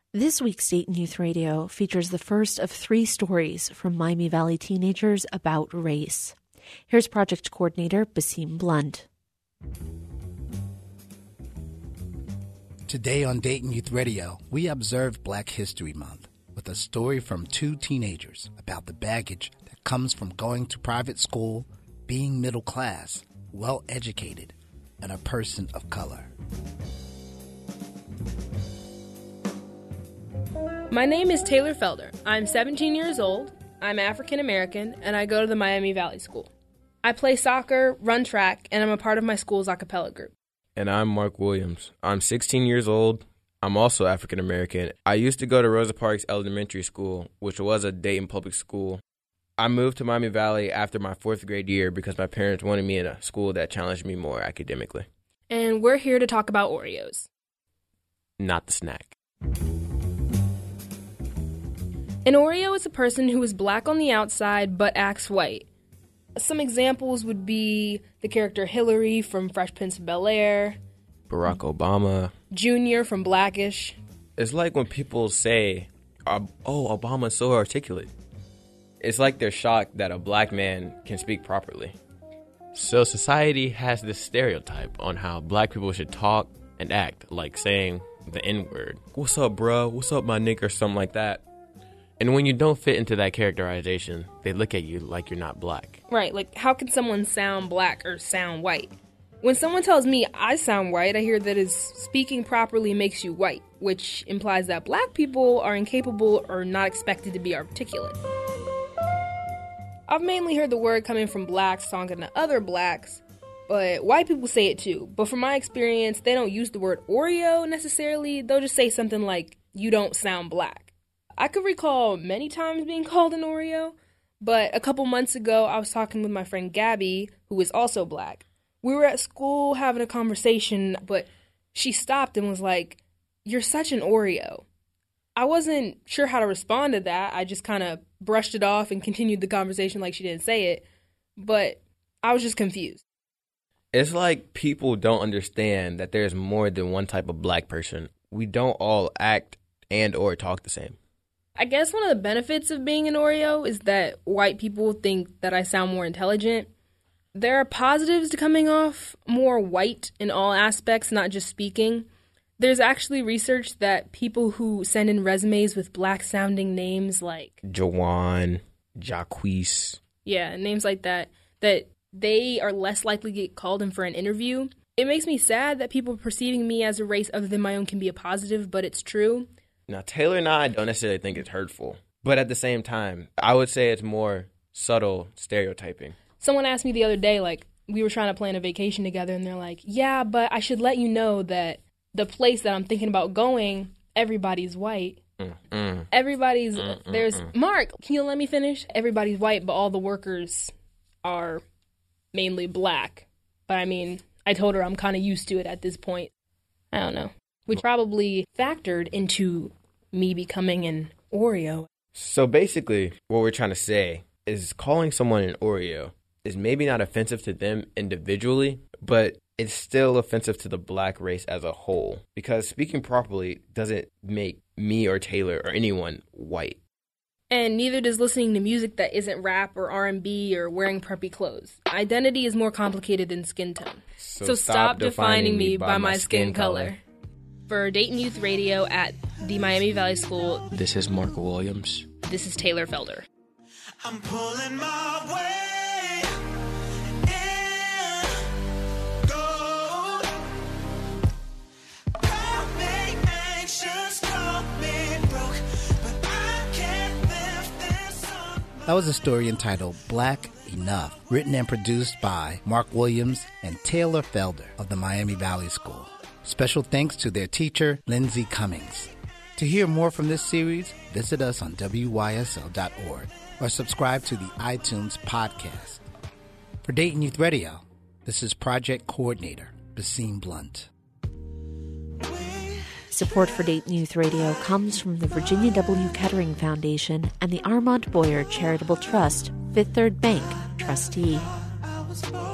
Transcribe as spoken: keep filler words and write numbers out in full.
This week's Dayton Youth Radio features the first of three stories from Miami Valley teenagers about race. Here's project coordinator Basim Blunt. Today on Dayton Youth Radio, we observe Black History Month with a story from two teenagers about the baggage that comes from going to private school, being middle class, well educated, and a person of color. My name is Taylor Felder. I'm seventeen years old, I'm African American, and I go to the Miami Valley School. I play soccer, run track, and I'm a part of my school's a cappella group. And I'm Mark Williams. I'm sixteen years old. I'm also African American. I used to go to Rosa Parks Elementary School, which was a Dayton public school. I moved to Miami Valley after my fourth grade year because my parents wanted me in a school that challenged me more academically. And we're here to talk about Oreos. Not the snack. An Oreo is a person who is black on the outside but acts white. Some examples would be the character Hillary from Fresh Prince of Bel-Air, Barack Obama, Junior from Blackish. It's like when people say, oh, Obama's so articulate. It's like they're shocked that a black man can speak properly. So society has this stereotype on how black people should talk and act, like saying the N-word. What's up, bro? What's up, my nigga? Or something like that. And when you don't fit into that characterization, they look at you like you're not black. Right, like how can someone sound black or sound white? When someone tells me I sound white, I hear that is speaking properly makes you white, which implies that black people are incapable or not expected to be articulate. I've mainly heard the word coming from blacks talking to other blacks, but white people say it too. But from my experience, they don't use the word Oreo necessarily. They'll just say something like, you don't sound black. I could recall many times being called an Oreo, but a couple months ago, I was talking with my friend Gabby, who is also black. We were at school having a conversation, but she stopped and was like, you're such an Oreo. I wasn't sure how to respond to that. I just kind of brushed it off and continued the conversation like she didn't say it, but I was just confused. It's like people don't understand that there's more than one type of black person. We don't all act and or talk the same. I guess one of the benefits of being an Oreo is that white people think that I sound more intelligent. There are positives to coming off more white in all aspects, not just speaking. There's actually research that people who send in resumes with black-sounding names like Jawan, Jacquees. Yeah, names like that, that they are less likely to get called in for an interview. It makes me sad that people perceiving me as a race other than my own can be a positive, but it's true. Now, Taylor and I don't necessarily think it's hurtful, but at the same time, I would say it's more subtle stereotyping. Someone asked me the other day, like, we were trying to plan a vacation together, and they're like, yeah, but I should let you know that the place that I'm thinking about going, everybody's white. Mm, mm. Everybody's, mm, mm, there's, mm. Mark, can you let me finish? Everybody's white, but all the workers are mainly black. But I mean, I told her I'm kind of used to it at this point. I don't know. Which probably factored into me becoming an Oreo. So basically, what we're trying to say is calling someone an Oreo is maybe not offensive to them individually, but it's still offensive to the black race as a whole. Because speaking properly doesn't make me or Taylor or anyone white. And neither does listening to music that isn't rap or R and B or wearing preppy clothes. Identity is more complicated than skin tone. So, so stop, stop defining me by, by my skin, skin color. color. For Dayton Youth Radio at the Miami Valley School, this is Mark Williams. This is Taylor Felder. I'm pulling my way in gold. I make anxious, call me broke, but I can't lift this up. That was a story entitled Black Enough, written and produced by Mark Williams and Taylor Felder of the Miami Valley School. Special thanks to their teacher, Lindsay Cummings. To hear more from this series, visit us on W Y S L dot org or subscribe to the iTunes podcast. For Dayton Youth Radio, this is Project Coordinator, Basim Blunt. Support for Dayton Youth Radio comes from the Virginia W. Kettering Foundation and the Armand Boyer Charitable Trust, Fifth Third Bank, trustee.